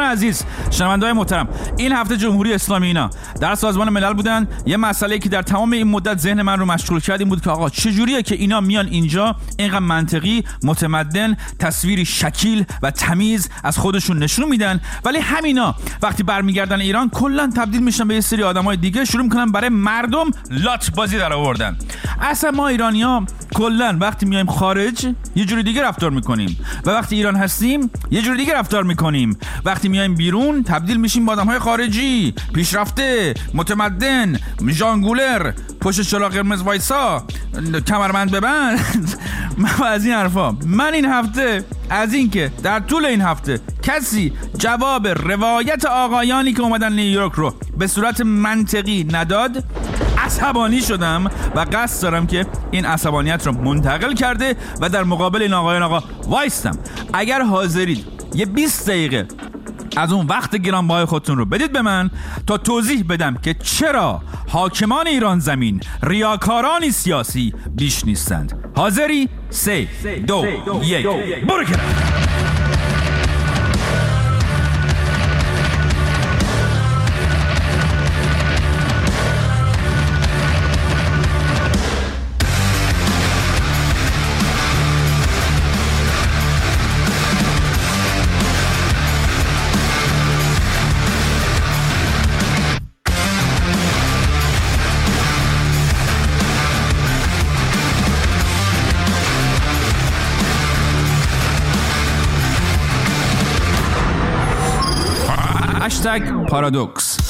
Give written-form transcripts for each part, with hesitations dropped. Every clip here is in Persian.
عزیز، شنونده‌های محترم، این هفته جمهوری اسلامی اینا در سازمان ملل بودن. یه مسئله که در تمام این مدت ذهن من رو مشغول کرد این بود که آقا چجوریه که اینا میان اینجا اینقدر منطقی، متمدن، تصویری شکیل و تمیز از خودشون نشون میدن، ولی همینا وقتی برمیگردن ایران کلا تبدیل میشن به یه سری آدمای دیگه، شروع میکنن برای مردم لات بازی در آوردن. اصلا ما ایرانی‌ها کلا وقتی میایم خارج یه جوری دیگه رفتار میکنیم و وقتی ایران هستیم یه جوری دیگه رفتار میکنیم. وقتی میایم بیرون تبدیل میشیم به آدم‌های خارجی، پیشرفته، متمدن، ژانگولر، پشت چراغ قرمز وایسا، کمربند ببند و از این حرفا. من این هفته از این که در طول این هفته کسی جواب روایت آقایانی که اومدن نیویورک رو به صورت منطقی نداد عصبانی شدم و قصد دارم که این عصبانیت رو منتقل کرده و در مقابل این آقایان آقا وایستم. اگر حاضرید یه 20 دقیقه از اون وقت گرانبهای خودتون رو بدید به من تا توضیح بدم که چرا حاکمان ایران زمین ریاکارانی سیاسی بیش نیستند. حاضری؟ 3 2 1 برو کنار. پارادوکس.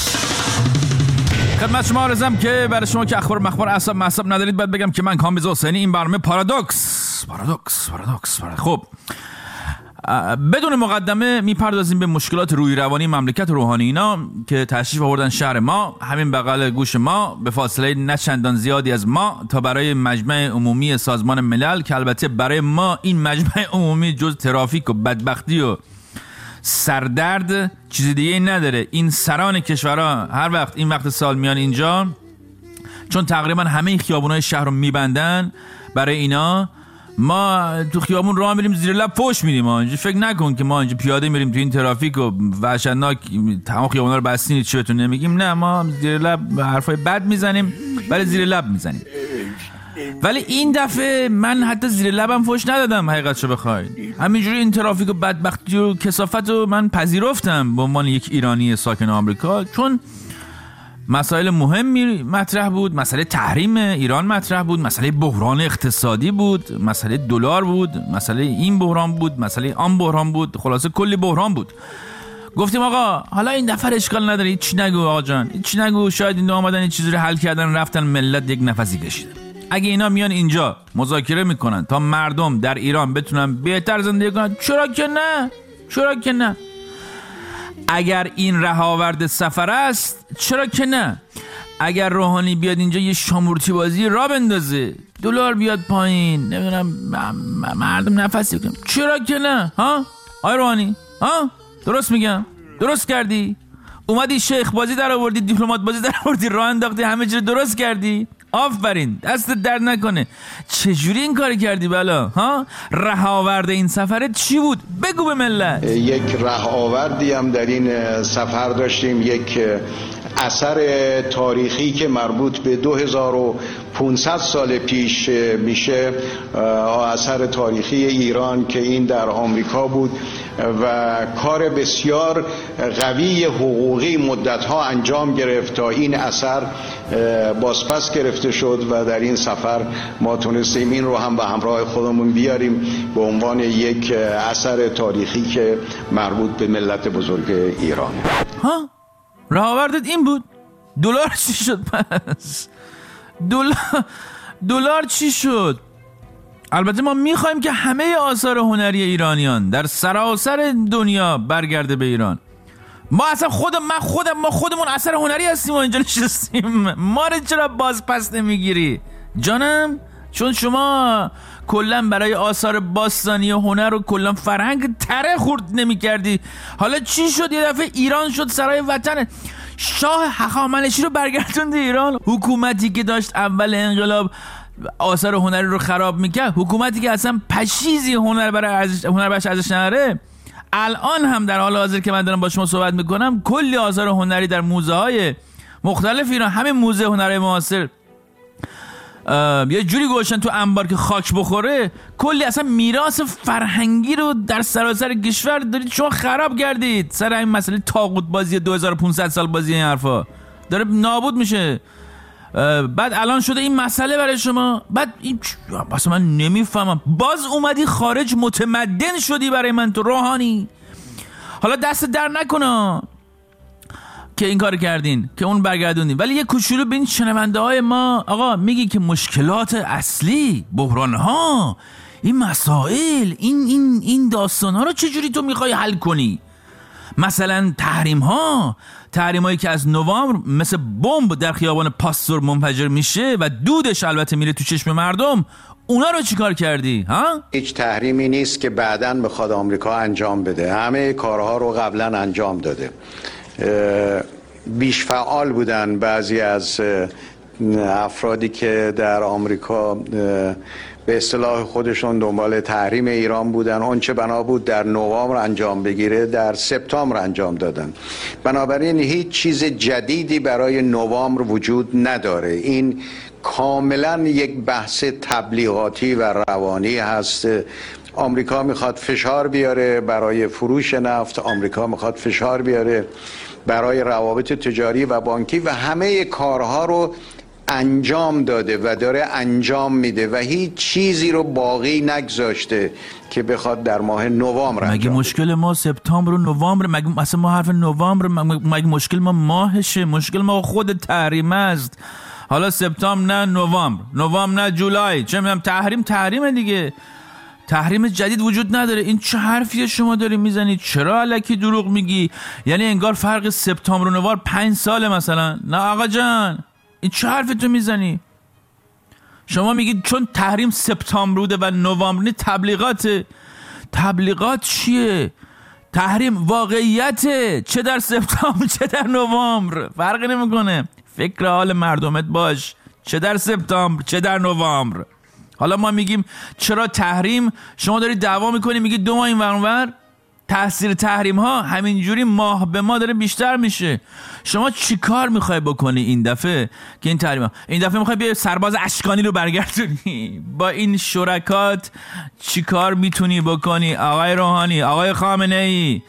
خدمت شما عرضم که برای شما که اخبار مخبار اعصاب معصب ندارید باید بگم که من کامبیز حسینی این برنامه پارادوکس. خب بدون مقدمه میپردازیم به مشکلات روحی روانی مملکت روحانی اینا که تشریف آوردن شهر ما، همین بغل گوش ما، به فاصله نه چندان زیادی از ما، تا برای مجمع عمومی سازمان ملل که البته برای ما این مجمع عمومی جز ترافیک و بدبختی و سردرد چیزی دیگه نداره. این سران کشورها هر وقت این وقت سال میان اینجا، چون تقریبا همه خیابونای شهر رو میبندن برای اینا، ما تو خیابون راه میریم زیر لب فوش میدیم. اینجا فکر نکن که ما اینجا پیاده میریم تو این ترافیک و وحشتناک تمام خیابونا رو بستین چی بهتون نمیگیم. نه، ما زیر لب حرفای بد میزنیم، ولی زیر لب میزنیم. ولی این دفعه من حتی زیر لبم فوش ندادم. حقیقتشو بخواید همینجوری این ترافیک و بدبختی و کثافت رو من پذیرفتم به عنوان یک ایرانی ساکن آمریکا، چون مسائل مهمی مطرح بود. مسئله تحریم ایران مطرح بود، مسئله بحران اقتصادی بود، مسئله دلار بود، مسئله این بحران بود، مسئله آن بحران بود، خلاصه کلی بحران بود. گفتیم آقا حالا این دفعه اشکال نداره، هیچ نگو آقا جان، هیچ نگو، شاید این دو آمدن این چیزی رو حل کردن رفتن ملت یک نفسی کشیدن. اگه اینا میان اینجا مذاکره میکنن تا مردم در ایران بتونن بهتر زندگی کنن، چرا که نه؟ اگر این رهاورد سفر است چرا که نه؟ اگر روحانی بیاد اینجا یه شامورتی بازی را بندازه، دلار بیاد پایین، نمیدونم مردم نفسی کنن، چرا که نه؟ ها آی روحانی، ها درست میگم؟ درست کردی؟ اومدی شیخ بازی در آوردی، دیپلمات بازی در آوردی، راه انداختی، همه چیز درست کردی. آفرین، دست درد نکنه. چجوری این کار کردی بلا؟ ها رهاورد این سفرت چی بود؟ بگو به ملت. یک رهاوردی هم در این سفر داشتیم، یک اثر تاریخی که مربوط به 2500 سال پیش میشه، اثر تاریخی ایران که این در آمریکا بود و کار بسیار قوی حقوقی مدتها انجام گرفت تا این اثر بازپس گرفته شد و در این سفر ما تونستیم این رو هم به همراه خودمون بیاریم به عنوان یک اثر تاریخی که مربوط به ملت بزرگ ایران. ها رهاوردت این بود؟ دلار چی شد پس؟ دلار چی شد؟ البته ما میخوایم که همه آثار هنری ایرانیان در سراسر دنیا برگرده به ایران. ما اصلا ما خودمون اثر هنری هستیم و اینجا نشستیم. ما رو چرا بازپس نمیگیری جانم؟ چون شما کلا برای آثار باستانی و هنر و کلا فرهنگ تره خورد نمی کردی. حالا چی شد یه دفعه ایران شد سرای وطن؟ شاه هخامنشی رو برگردوند ایران. حکومتی که داشت اول انقلاب آثار هنری رو خراب میکرد، حکومتی که اصلا پشیزی هنر برای ارزش ارزش نداره، الان هم در حال حاضر که من دارم با شما صحبت میکنم کلی آثار هنری در موزه های مختلف ایران، همین موزه هنرهای معاصر یه جوری گوشن تو انبار که خاک بخوره، کلی اصلا میراث فرهنگی رو در سراسر کشور دارید شما خراب کردید سر این مسئله طاغوت بازی 2500 سال بازی، این حرفا داره نابود میشه. بعد الان شده این مسئله برای شما، بعد این اصلا من نمیفهمم، باز اومدی خارج متمدن شدی برای من تو روحانی. حالا دست در نکنه که این کار کردین که اون برگردوندین، ولی یه کوچولو به این شنونده های ما آقا میگی که مشکلات اصلی، بحران ها، این مسائل، این داستان ها رو چجوری تو میخوای حل کنی؟ مثلا تحریم هایی که از نوامبر مثل بمب در خیابان پاستور منفجر میشه و دودش البته میره تو چشم مردم، اونا رو چیکار کردی؟ ها؟ هیچ تحریمی نیست که بعداً بخواد آمریکا انجام بده، همه کارها رو قبلا انجام داده. بیش فعال بودن بعضی از افرادی که در آمریکا به اصطلاح خودشون دنبال تحریم ایران بودن، اون چه بنا بود در نوامبر انجام بگیره در سپتامبر انجام دادن. بنابراین هیچ چیز جدیدی برای نوامبر وجود نداره. این کاملا یک بحث تبلیغاتی و روانی هست. آمریکا میخواد فشار بیاره برای فروش نفت، آمریکا میخواد فشار بیاره برای روابط تجاری و بانکی و همه کارها رو انجام داده و داره انجام میده و هیچ چیزی رو باقی نگذاشته که بخواد در ماه نوامبر انجام مگه مشکل ما سپتامبر و نوامبر؟ مگه اصلا ما حرف نوامبر؟ مگه مشکل ما ماهشه؟ مشکل ما خود تحریم است. حالا سپتامبر نه نوامبر نه جولای، چه میدونم، تحریم دیگه. تحریم جدید وجود نداره. این چه حرفیه شما داری میزنید؟ چرا الکی دروغ میگی؟ یعنی انگار فرق سپتامبر و نوامبر 5 ساله مثلا. نه آقا جان، این چه حرفی تو میزنی؟ شما میگید چون تحریم سپتامبر بوده و نوامبر تبلیغاته. تبلیغات چیه؟ تحریم واقعیته، چه در سپتامبر چه در نوامبر فرقی نمیکنه. فکر حال مردمت باش، چه در سپتامبر چه در نوامبر. حالا ما میگیم چرا تحریم، شما داری دعوا میکنی میگی 2 ماه این ورانور. تاثیر تحریم ها همینجوری ماه به ماه داره بیشتر میشه. شما چی کار میخوای بکنی این دفعه که این تحریم ها، این دفعه میخوای بیا سرباز اشکانی رو برگردونی؟ با این شرکات چی کار میتونی بکنی آقای روحانی، آقای خامنه ای؟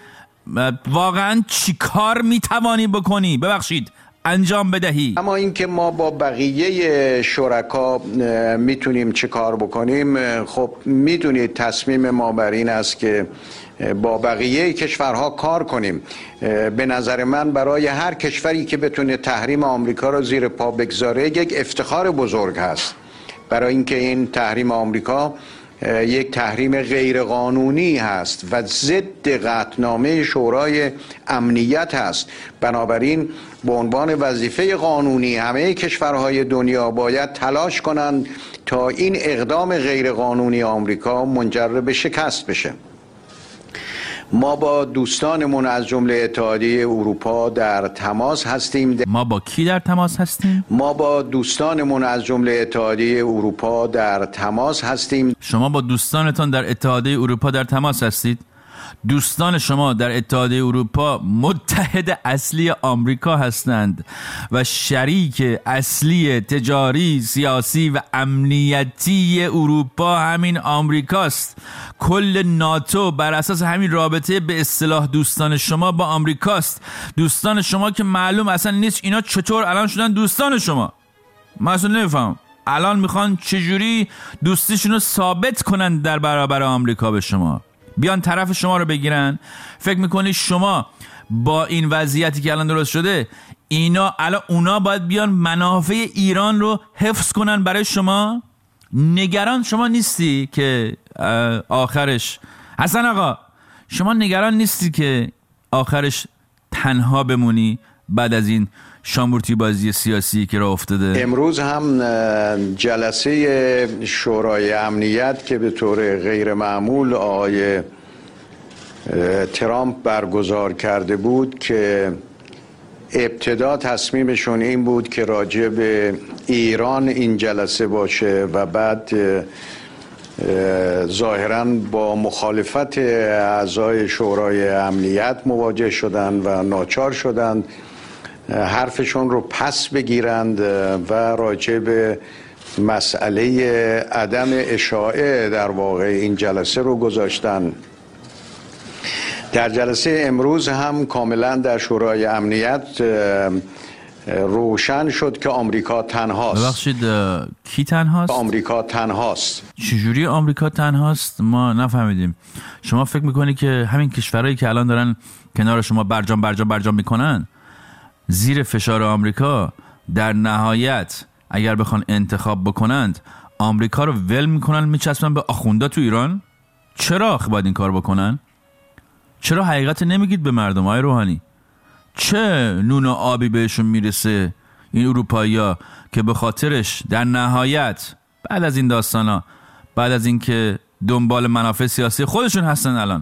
واقعا چی کار میتوانی بکنی؟ ببخشید انجام بدهی. اما اینکه ما با بقیه شرکا میتونیم چه کار بکنیم، خب میدونید تصمیم ما بر این است که با بقیه کشورها کار کنیم. به نظر من برای هر کشوری که بتونه تحریم آمریکا رو زیر پا بگذاره یک افتخار بزرگ هست، برای اینکه این تحریم آمریکا یک تحریم غیرقانونی هست و ضد قطعنامه شورای امنیت هست. بنابراین به عنوان وظیفه قانونی همه کشورهای دنیا باید تلاش کنند تا این اقدام غیرقانونی آمریکا منجر به شکست بشه. ما با دوستانمون از جمله اتحادیه اروپا در تماس هستیم. ما با کی در تماس هستیم؟ ما با دوستانمون از جمله اتحادیه اروپا در تماس هستیم. شما با دوستانتان در اتحادیه اروپا در تماس هستید؟ دوستان شما در اتحادیه اروپا متحد اصلی آمریکا هستند و شریک اصلی تجاری، سیاسی و امنیتی اروپا همین آمریکاست. کل ناتو بر اساس همین رابطه به اصطلاح دوستان شما با آمریکاست. دوستان شما که معلوم اصلا نیست اینا چطور الان شدن دوستان شما. من اصلا نمیفهم الان میخوان چجوری دوستیشون رو ثابت کنن در برابر آمریکا به شما، بیان طرف شما رو بگیرن. فکر میکنی شما با این وضعیتی که الان درست شده الان اونا باید بیان منافع ایران رو حفظ کنن برای شما؟ نگران شما نیستی که آخرش حسن آقا شما نگران نیستی که آخرش تنها بمونی بعد از این شامورتی بازی سیاسی که راه افتاده؟ امروز هم جلسه شورای امنیت که به طور غیر معمول آقای ترامپ برگزار کرده بود که ابتدا تصمیمشون این بود که راجع به ایران این جلسه باشه و بعد ظاهراً با مخالفت اعضای شورای امنیت مواجه شدند و ناچار شدند حرفشون رو پس بگیرند و راجع به مسئله عدم اشاعه در واقع این جلسه رو گذاشتن. در جلسه امروز هم کاملا در شورای امنیت روشن شد که آمریکا تنهاست. ببخشید کی تنهاست؟ آمریکا تنهاست. چجوری آمریکا تنهاست؟ ما نفهمیدیم. شما فکر میکنی که همین کشورهایی که الان دارن کنار شما برجام میکنن زیر فشار آمریکا در نهایت اگر بخوان انتخاب بکنند آمریکا رو ول میکنن میچسبن به آخوندا تو ایران؟ چرا باید این کار بکنن؟ چرا حقیقت نمیگید به مردم های روحانی؟ چه نون و آبی بهشون میرسه این اروپایی‌ها که به خاطرش در نهایت بعد از این داستانا، بعد از این که دنبال منافع سیاسی خودشون هستن الان،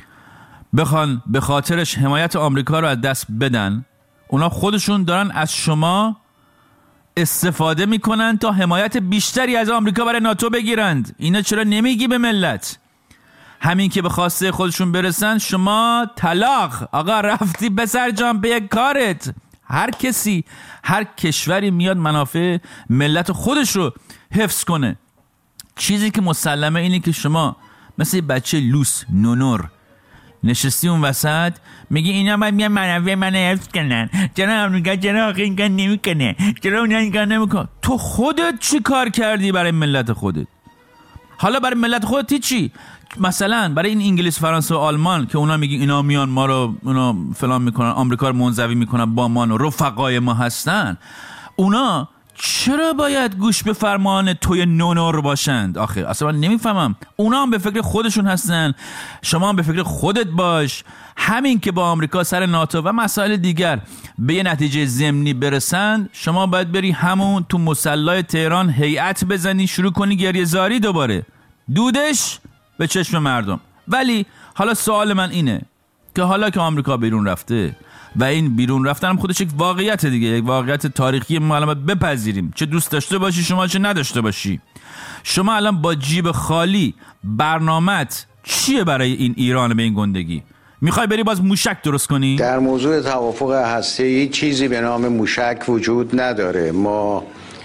بخوان به خاطرش حمایت آمریکا رو از دست بدن، اونا خودشون دارن از شما استفاده میکنن تا حمایت بیشتری از آمریکا برای ناتو بگیرند. اینا چرا نمیگی به ملت؟ همین که به خواسته خودشون برسن شما طلاق، آقا رفتی پسر جان به یک کارت. هر کسی، هر کشوری میاد منافع ملت خودش رو حفظ کنه. چیزی که مسلمه اینه که شما مثل بچه لوس نونور نشستی اون وسط میگی اینا باید میان منافع من حفظ کنن، چرا آمریکا چرا آخه این کار نمیکنه، چرا اونا این کار نمیکنه؟ تو خودت چی کار کردی برای ملت خودت؟ حالا برای ملت خودت چی؟ مثلا برای این انگلیس، فرانسه و آلمان که اونا میگی اینا میان ما رو اونا فلان میکنن، آمریکا رو منزوی میکنن، با ما و رفقای ما هستن، اونا چرا باید گوش به فرمان توی نونور باشند؟ آخه اصلا من نمیفهمم. اونا هم به فکر خودشون هستن، شما هم به فکر خودت باش. همین که با آمریکا سر ناتو و مسائل دیگر به یه نتیجه ضمنی برسند، شما باید بری همون تو مصلی تهران هیئت بزنی، شروع کنی گریه زاری دوباره، دودش به چشم مردم. ولی حالا سوال من اینه که حالا که آمریکا بیرون رفته و این بیرون رفتن هم خودش یک واقعیت دیگه، یک واقعیت تاریخی ما الان بپذیریم، چه دوست داشته باشی شما چه نداشته باشی. شما الان با جیب خالی برنامه‌ت چیه برای این ایران به این گندگی؟ میخوای بری باز موشک درست کنی؟ در موضوع توافق هسته‌ای چیزی به نام موشک وجود نداره. ما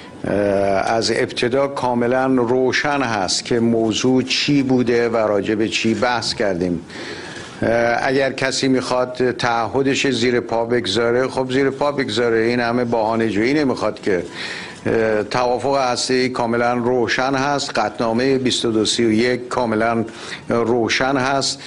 از ابتدا کاملا روشن هست که موضوع چی بوده و راجع به چی بحث کردیم. اگر کسی میخواد تعهدش زیر پا بگذاره، خب زیر پا بگذاره. این همه بهانه جویی نمیخواد که. توافق هسته‌ای کاملا روشن هست، قطعنامه 2231 کاملا روشن هست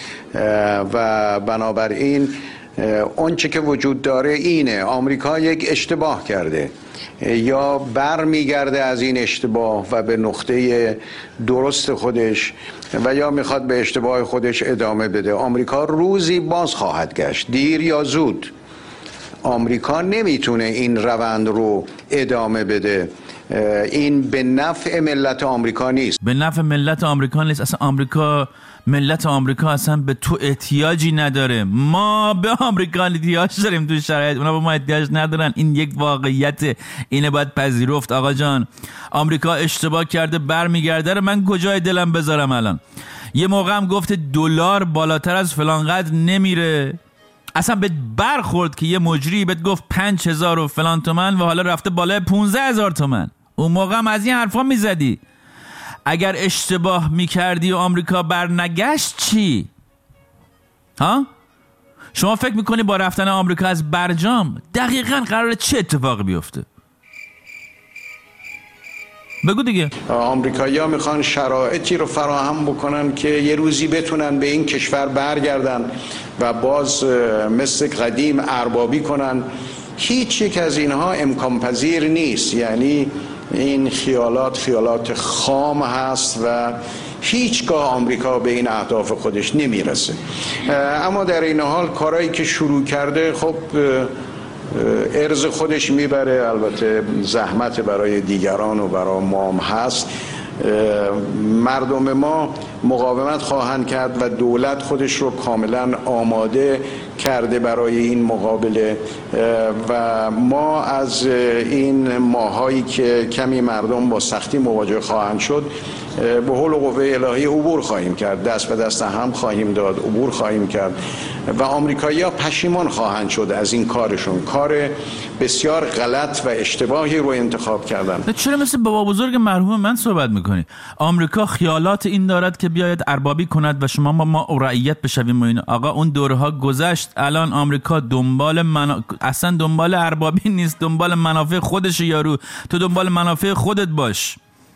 و بنابراین اونچه که وجود داره اینه: آمریکا یک اشتباه کرده، یا بر میگرده از این اشتباه و به نقطه درست خودش، و یا میخواد به اشتباه خودش ادامه بده. آمریکا روزی باز خواهد گشت، دیر یا زود. آمریکا نمیتونه این روند رو ادامه بده. این به نفع ملت آمریکا نیست. به نفع ملت آمریکا نیست. اصلا آمریکا، ملت آمریکا اصلا به تو احتیاجی نداره. ما به آمریکا احتیاج داریم تو شرایط، اونا به ما احتیاج ندارن. این یک واقعیت، اینه باید پذیرفت. آقا جان، آمریکا اشتباه کرده، برمیگرده رو من کجای دلم بذارم الان؟ یه موقع هم گفته دلار بالاتر از فلان قدر نمیره. اصلا بهت برخورد که یه مجری بهت گفت 5000 و فلان تومن و حالا رفته بالای 15000 تومن؟ اون موقع هم از این حرفا میزدی. اگر اشتباه میکردی و آمریکا برنگشت چی؟ ها؟ شما فکر میکنی با رفتن آمریکا از برجام دقیقاً قراره چه اتفاقی بیفته؟ بگو دیگه. آمریکایی‌ها میخوان شرایطی رو فراهم بکنن که یه روزی بتونن به این کشور برگردن و باز مثل قدیم اربابی کنن. هیچ یک از اینها امکان پذیر نیست. یعنی این خیالات خام هست و هیچگاه آمریکا به این اهداف خودش نمیرسه. اما در این حال کارهایی که شروع کرده خب ارز خودش میبره، البته زحمت برای دیگران و برای ما هم هست. مردم ما مقاومت خواهند کرد و دولت خودش رو کاملا آماده کرده برای این مقابله و ما از این ماهایی که کمی مردم با سختی مواجه خواهند شد به حول و قوه الهی عبور خواهیم کرد، دست به دست هم خواهیم داد، عبور خواهیم کرد و آمریکایی‌ها پشیمان خواهند شد از این کارشون. کار بسیار غلط و اشتباهی رو انتخاب کردن. چرا مثل بابا بزرگ مرحوم من صحبت میکنی؟ آمریکا خیالات این دارد که بیاید اربابی کند و شما ما رعیت بشویم و این. آقا اون دورها گذشت. الان آمریکا اصلا دنبال اربابی نیست، دنبال منافع خودش. یارو تو دنبال منافع خودت باش.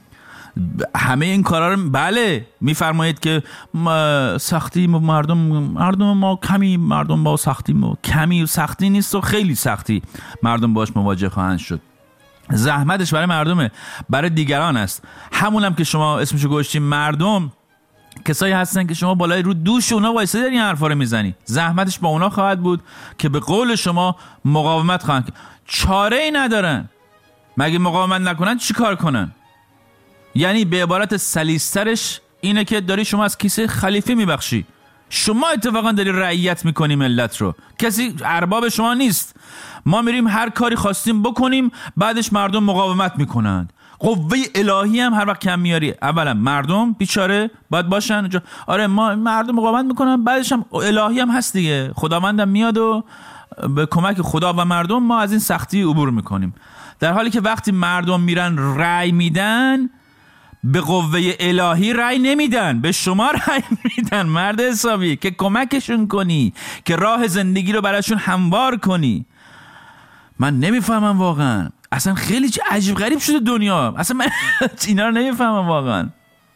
همه این کارا رو بله میفرمایید که سختی مردم ما کمی، مردم با سختی کمی و سختی نیست و خیلی سختی مردم باش مواجه خواهند شد. زحمتش برای مردمه، برای دیگران است. همونم که شما اسمشو گذاشتین مردم، کسایی هستن که شما بالای رو دوش اونا وایسادی این حرفا رو میزنی. زحمتش با اونا خواهد بود که به قول شما مقاومت خواهند کرد. چاره ای ندارن. مگه مقاومت نکنن چی کار کنن؟ یعنی به عبارت سلیسترش اینه که داری شما از کیسه خلیفه میبخشی. شما اتفاقا داری رعیت میکنی ملت رو، کسی ارباب شما نیست. ما میریم هر کاری خواستیم بکنیم، بعدش مردم مقاومت میکنن. قوه الهی هم هر وقت کم میاری، اولا مردم بیچاره باید باشن. آره ما مردم مقاومت میکنن، بعدش هم الهی هم هست دیگه، خداوندم میاد و به کمک خدا و مردم ما از این سختی عبور میکنیم. در حالی که وقتی مردم میرن رأی میدن، به قوه الهی رأی نمیدن، به شما رأی میدن مرد حسابی، که کمکشون کنی، که راه زندگی رو براشون هموار کنی. من نمیفهمم واقعا، اصلا خیلی عجیب غریب شده دنیا. اصلا من اینا رو نمیفهمم واقعا.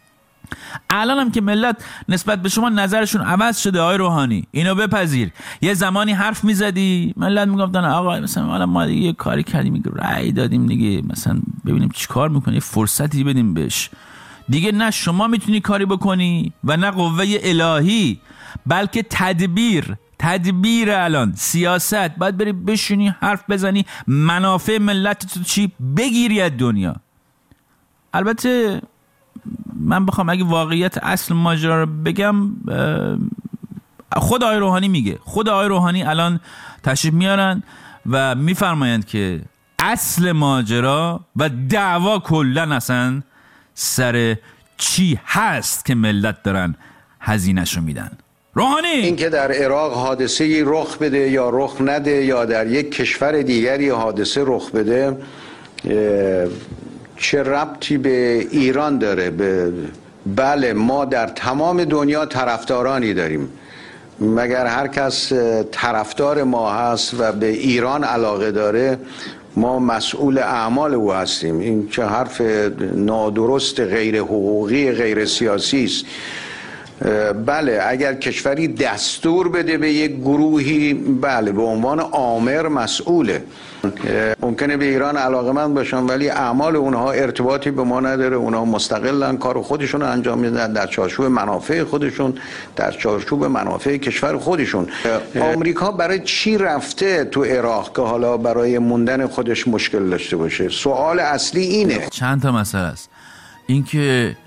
الان هم که ملت نسبت به شما نظرشون عوض شده. آقای روحانی اینو بپذیر. یه زمانی حرف میزدی ملت میگفتن آقا مثلا ما یه کاری کردیم، رأی دادیم دیگه، مثلا ببینیم چی کار میکنه، یه فرصتی بدیم بهش. دیگه نه شما میتونی کاری بکنی و نه قوه الهی، بلکه تدبیر الان سیاست. باید بری بشینی حرف بزنی، منافع ملت تو چی بگیری از دنیا. البته من بخوام اگه واقعیت اصل ماجرا رو بگم، خود آقای روحانی میگه، خود آقای روحانی الان تشریف میارن و میفرمایند که اصل ماجرا و دعوا کلن اصلا سر چی هست که ملت دارن هزینه‌شو میدن. روحانی این که در عراق حادثه‌ای رخ بده یا رخ نده، یا در یک کشور دیگری حادثه رخ بده، چه ربطی به ایران داره؟ بله ما در تمام دنیا طرفدارانی داریم، مگر هر کس طرفدار ما هست و به ایران علاقه داره ما مسئول اعمال او هستیم. این چه حرف نادرست، غیر حقوقی، غیر سیاسی است. بله اگر کشوری دستور بده به یک گروهی، بله به عنوان آمر مسئوله. ممکنه به ایران علاقه‌مند باشن ولی اعمال اونها ارتباطی به ما نداره. اونها مستقلن، کار خودشون رو انجام میدن در چارچوب منافع خودشون، در چارچوب منافع کشور خودشون. آمریکا برای چی رفته تو عراق که حالا برای موندن خودش مشکل داشته باشه؟ سوال اصلی اینه. چند تا مسئله است. این که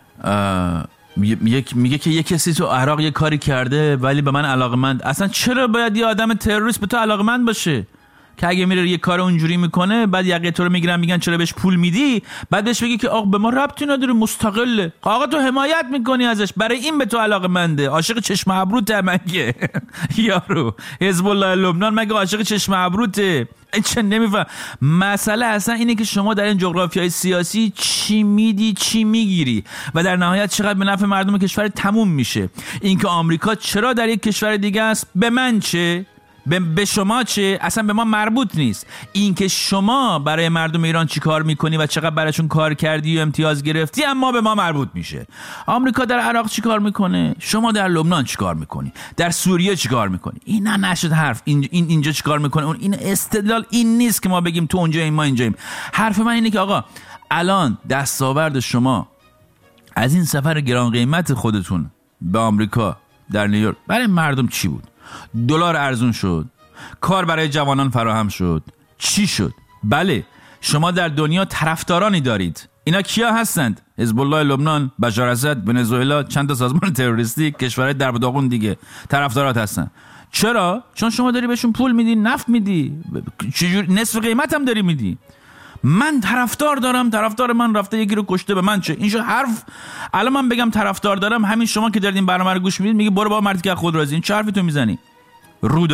میگه که یه کسی تو عراق یه کاری کرده ولی به من علاقمند. اصلا چرا باید یه آدم تروریست به تو علاقمند باشه که اگه میره یه کار اونجوری میکنه بعد یقه تو رو میگیرن میگن چرا بهش پول میدی، بعد بهش بگی که آقا به ما ربطی نداره، مستقله. آقا تو حمایت میکنی ازش، برای این به تو علاقمنده. عاشق چشم ابروته مگه؟ یارو حزب الله لبنان مگه عاشق چشم ابروته؟ این چه نمیفهم. مسئله اصلا اینه که شما در این جغرافیای سیاسی چی میدی چی میگیری و در نهایت چقدر به نفع مردم کشور تموم میشه. اینکه آمریکا چرا در یک کشور دیگه است، به من چه؟ به شما چه؟ اصلا به ما مربوط نیست. این که شما برای مردم ایران چی کار میکنی و چقدر براشون کار کردی و امتیاز گرفتی اما به ما مربوط میشه. آمریکا در عراق چی کار میکنه، شما در لبنان چی کار میکنی، در سوریه چی کار میکنی. این نشد حرف. اینجا چی کار میکنه، این استدلال این نیست که ما بگیم تو اونجاییم ما اینجاییم. حرف من اینه که آقا الان دستاورد شما از این سفر گران قیمت خودتون به آمریکا در نیویورک برای مردم چی بود؟ دلار ارزون شد، کار برای جوانان فراهم شد، چی شد؟ بله شما در دنیا طرفدارانی دارید. اینا کیا هستند؟ حزب الله لبنان، بشار اسد، ونزوئلا، چند تا سازمان تروریستی، کشورهای در و داغون دیگه طرفدارات هستن. چرا؟ چون شما داری بهشون پول میدی، نفت میدی، چجور نصف قیمت هم داری میدی. من طرفدار من رفته یکی رو کشته، به من چه؟ اینجا حرف. الان من بگم طرفدار دارم، همین شما که دارید این برنامه رو گوش میدید میگی برو با مردی که خود راضی. این چه حرفی تو میزنی؟ رو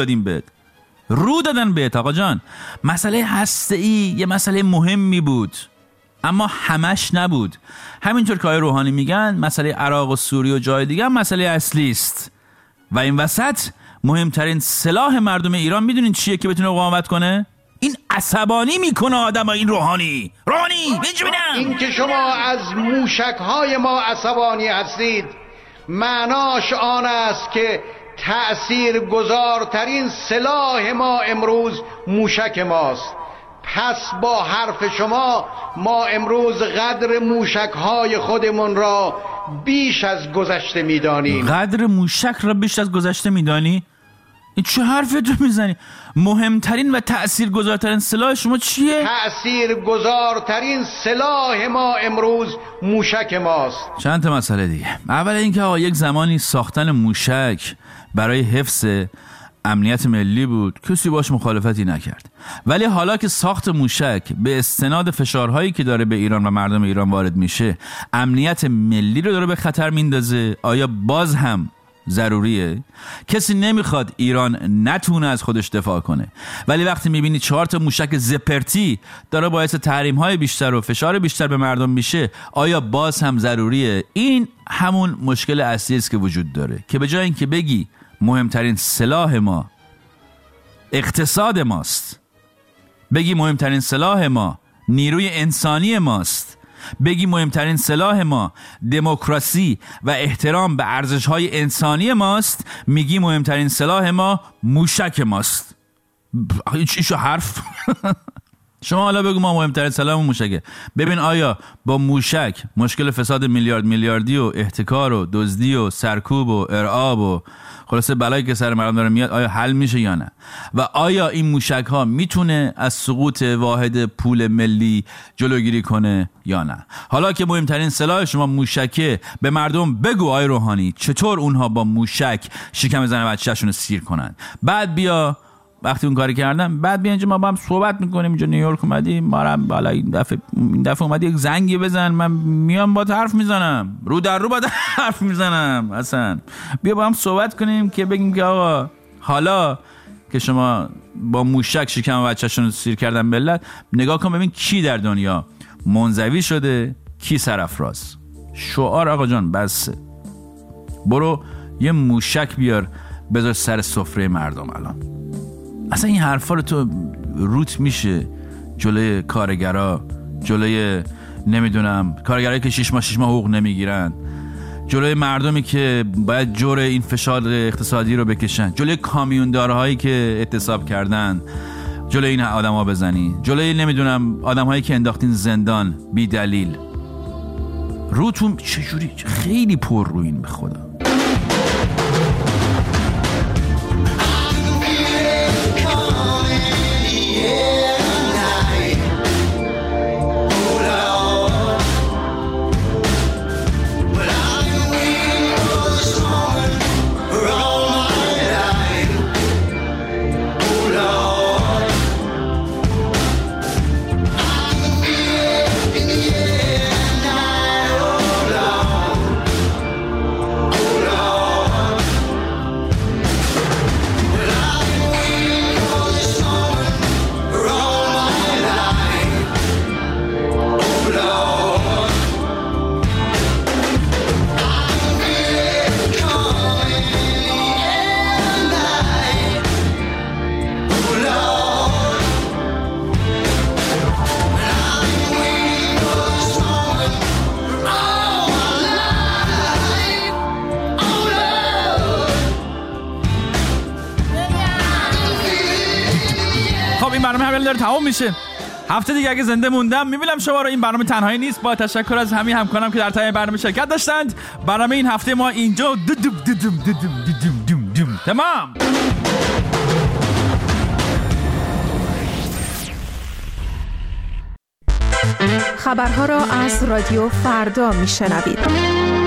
دادن بهت آقا جان. مسئله هسته‌ای یه مسئله مهمی بود، اما همش نبود. همینطور که آقای روحانی میگن مسئله عراق و سوریه و جای دیگه هم مسئله اصلی است. و این وسط مهمترین سلاح مردم ایران میدونین چیه که بتونه مقاومت کنه؟ این عصبانی میکنه آدم. این روحانی بینجا بینم این که شما از موشک‌های ما عصبانی هستید معناش آن است که تأثیر گذارترین سلاح ما امروز موشک ماست. پس با حرف شما ما امروز قدر موشک‌های خودمون را بیش از گذشته می‌دانیم. قدر موشک را بیش از گذشته می‌دانی؟ این چه حرفی تو میزنی؟ مهمترین و تأثیرگذارترین سلاح شما چیه؟ تأثیرگذارترین سلاح ما امروز موشک ماست. چند تا مسئله دیگه. اول اینکه یک زمانی ساختن موشک برای حفظ امنیت ملی بود، کسی باش مخالفتی نکرد. ولی حالا که ساخت موشک به استناد فشارهایی که داره به ایران و مردم ایران وارد میشه امنیت ملی رو داره به خطر میندازه، آیا باز هم ضروریه؟ کسی نمیخواد ایران نتونه از خودش دفاع کنه، ولی وقتی میبینی 4 تا موشک زپرتی داره باعث تحریم‌های بیشتر و فشار بیشتر به مردم میشه، آیا باز هم ضروریه؟ این همون مشکل اصلی است که وجود داره که به جای اینکه بگی مهمترین سلاح ما اقتصاد ماست، بگی مهمترین سلاح ما نیروی انسانی ماست، بگی مهمترین سلاح ما دموکراسی و احترام به ارزش‌های انسانی ماست، میگی مهمترین سلاح ما موشک ماست. چیشو حرف؟ شما حالا بگو ما مهمترین سلاح ما موشکه. ببین آیا با موشک مشکل فساد میلیاردی و احتکار و دزدی و سرکوب و ارعاب و خلاصه بلایی که سر مردم داره میاد آیا حل میشه یا نه؟ و آیا این موشک ها میتونه از سقوط واحد پول ملی جلوگیری کنه یا نه؟ حالا که مهمترین سلاح شما موشکه، به مردم بگو آی روحانی چطور اونها با موشک شکم زن بچه‌شون رو سیر کنن. بعد بیا وقتی اون کاری کردم بعد بیا اینجا ما با هم صحبت میکنیم. اینجا نیویورک اومدیم، ما هم بالا این دفعه اومدی یک زنگی بزن، من میام با حرف میزنم، رو در رو با حرف میزنم. اصلا بیا با هم صحبت کنیم که بگیم که آقا حالا که شما با موشک شکم بچه‌شون رو سیر کردن ملت، نگاه کن ببین کی در دنیا منزوی شده، کی سرافراز. شعار آقا جان بسه، برو یه موشک بیار بذار سر سفره مردم. الان اصلا این حرفا رو تو روت میشه جلوی کارگرا، جلوی نمیدونم کارگرایی که 6 ماه حقوق نمیگیرن، جلوی مردمی که باید جور این فشار اقتصادی رو بکشن، جلوی کامیوندارهایی که اعتصاب کردن، جلوی این آدما بزنی، جلوی نمیدونم آدمهایی که انداختین زندان بی دلیل. روتون چجوری خیلی پر روین به خدا. این برنامه همین داره تمام میشه. هفته دیگه اگه زنده موندم میبینم شما رو. این برنامه تنهایی نیست، با تشکر از همین همکارم که در تای برنامه شرکت داشتند. برنامه این هفته ما اینجا تمام. خبرها را از رادیو فردا میشنوید.